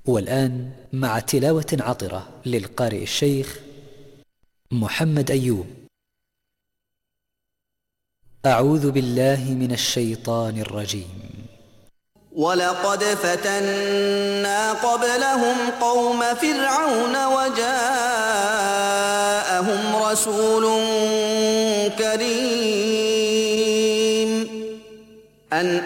والآن مع تلاوة عطرة للقارئ الشيخ محمد أيوب. أعوذ بالله من الشيطان الرجيم. ولقد فتنا قبلهم قوم فرعون وجاءهم رسول كريم أن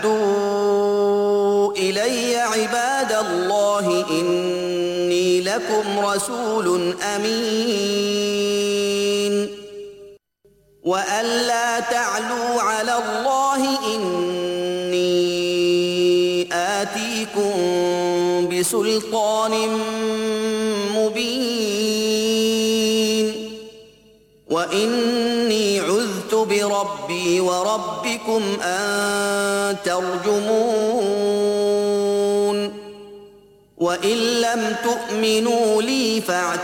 أدوا إلي عباد الله إني لكم رسول أمين وأن لا تعلوا على الله إني آتيكم بسلطان مبين وإني عذت بربي وربكم أن ترجمون وإن لم تؤمنوا لي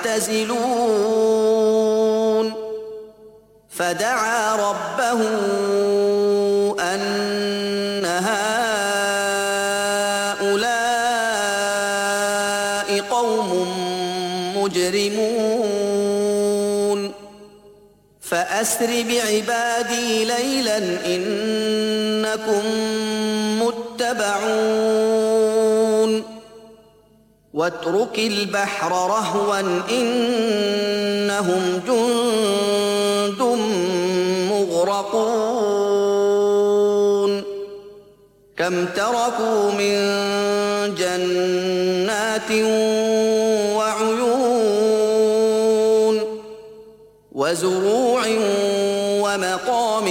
فاعتزلون فدعا ربه أن هؤلاء قوم مجرمون فأسر بعبادي ليلا إنكم متبعون واترك البحر رهوا إنهم جند مغرقون كم تركوا من جنات وعيون وزروع ومقام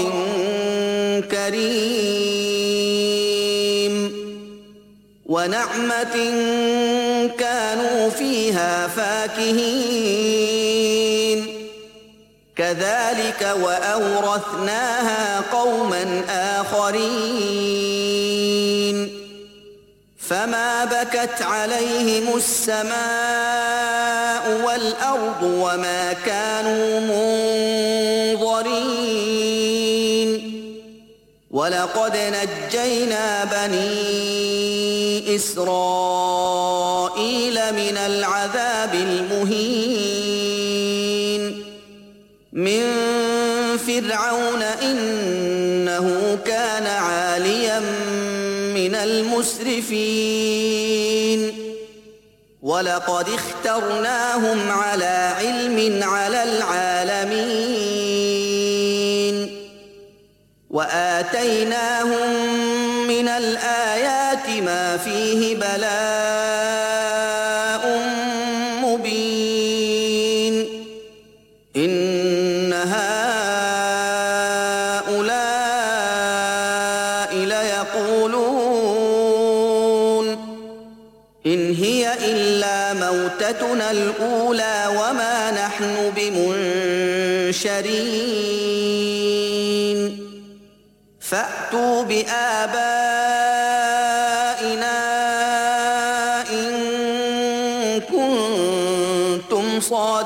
كريم ونعمة كانوا فيها فاكهين كذلك وأورثناها قوما آخرين فما بكت عليهم السماء والأرض وما كانوا منظرين ولقد نجينا بني إسرائيل من العذاب المهين من فرعون إنه كان عاليا من المسرفين ولقد اخترناهم على علم على العالمين وآتيناهم من الآيات ما فيه بلاء مبين إن هؤلاء ليقولون إن هي إلا موتتنا الأولى وما نحن بمنشرين فأتوا بآبائنا إن كنتم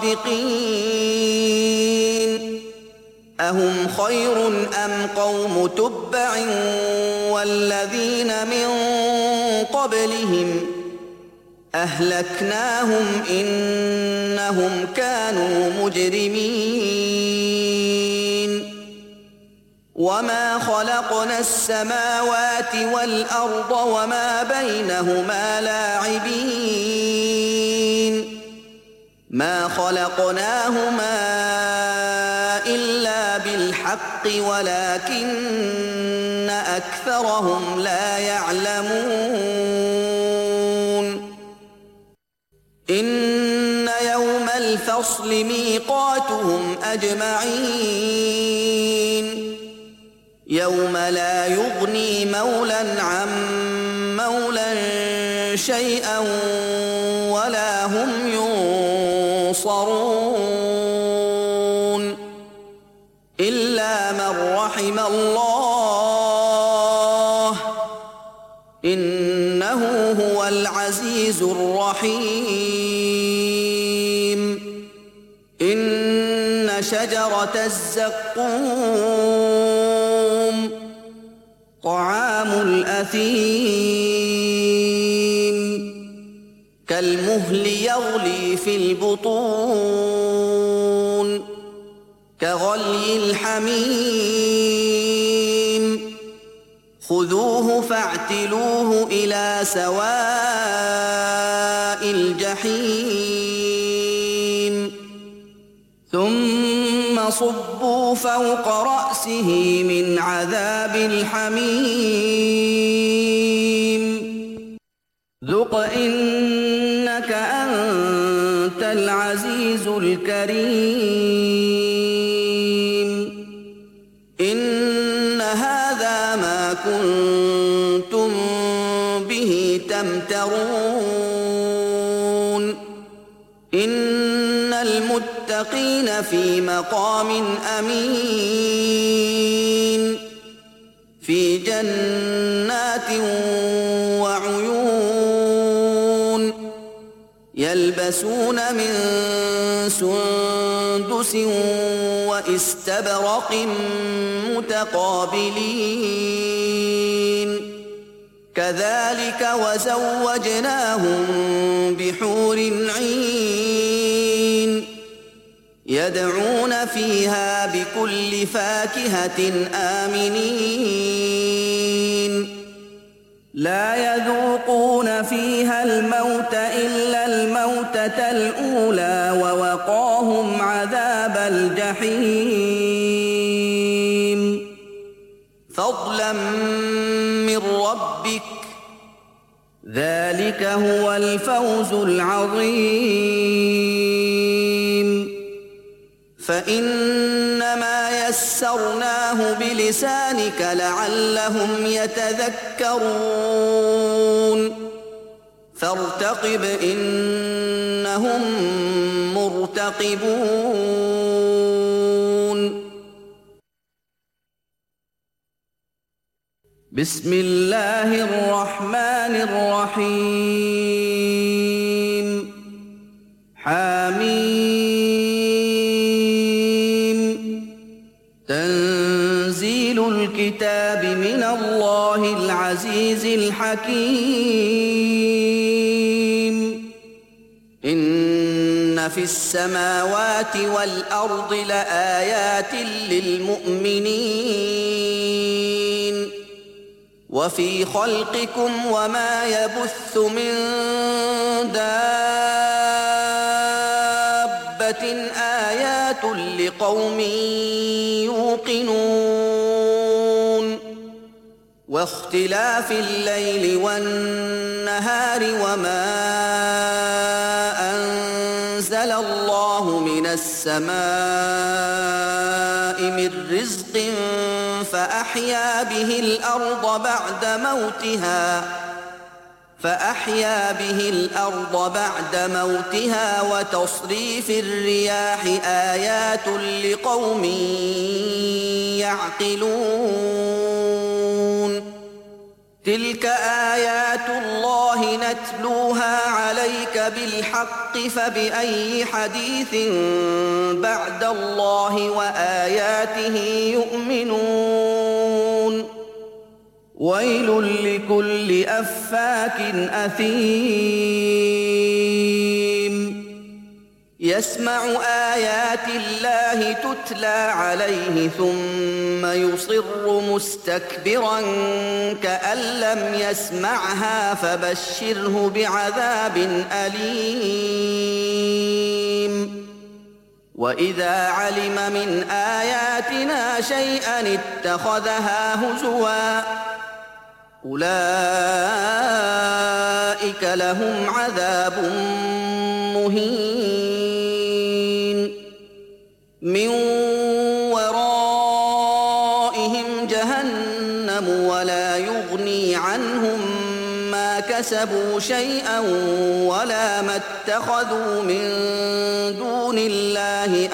صادقين أهم خير أم قوم تبع والذين من قبلهم أهلكناهم إنهم كانوا مجرمين وما خلقنا السماوات والأرض وما بينهما لاعبين ما خلقناهما إلا بالحق ولكن أكثرهم لا يعلمون إن يوم الفصل ميقاتهم أجمعين يوم لا يغني مولى عن مولى شيئا ولا هم ينصرون إلا من رحم الله إنه هو العزيز الرحيم إن شجرة الزقوم طعام الأثيم كالمهل يغلي في البطون كغلي الحميم خذوه فاعتلوه إلى سواء الجحيم ثم صبوا فوق رأسه من عذاب الحميم ذق إنك أنت العزيز الكريم إن هذا ما كنتم به تمترون إن المتقين في مقام أمين في جنات وعيون يلبسون من سندس واستبرق متقابلين كذلك وزوجناهم بحور عين يدعون فيها بكل فاكهة آمنين لا يذوقون فيها الموت إلا الموتة الأولى ووقاهم عذاب الجحيم فضلا من ربك ذلك هو الفوز العظيم فإنما يسرناه بلسانك لعلهم يتذكرون فارتقب إنهم مرتقبون بسم الله الرحمن الرحيم حميم تنزيل الكتاب من الله العزيز الحكيم إن في السماوات والأرض لآيات للمؤمنين وفي خلقكم وما يبث من دابة آيات لقوم يوقنون واختلاف الليل والنهار وما أنزل الله من السماء من رزق فأحيا به الأرض بعد موتها وتصريف الرياح آيات لقوم يعقلون تلك آيات الله نتلوها عليك بالحق فبأي حديث بعد الله وآياته يؤمنون ويل لكل أفاك أثيم يسمع آيات الله تتلى عليه ثم يصر مستكبرا كأن لم يسمعها فبشره بعذاب أليم وإذا علم من آياتنا شيئا اتخذها هزوا أولئك لهم عذاب مهين من ورائهم جهنم ولا يغني عنهم ما كسبوا شيئا ولا ما اتخذوا من دون الله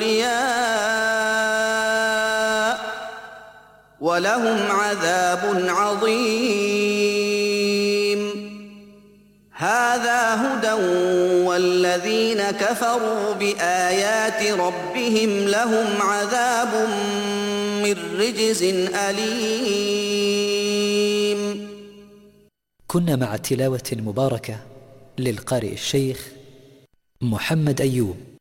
أولياء ولهم عذاب عظيم هذا هدى والذين كفروا بآيات ربهم لهم عذاب من رجز أليم. كنا مع تلاوة مباركة للقارئ الشيخ محمد أيوب.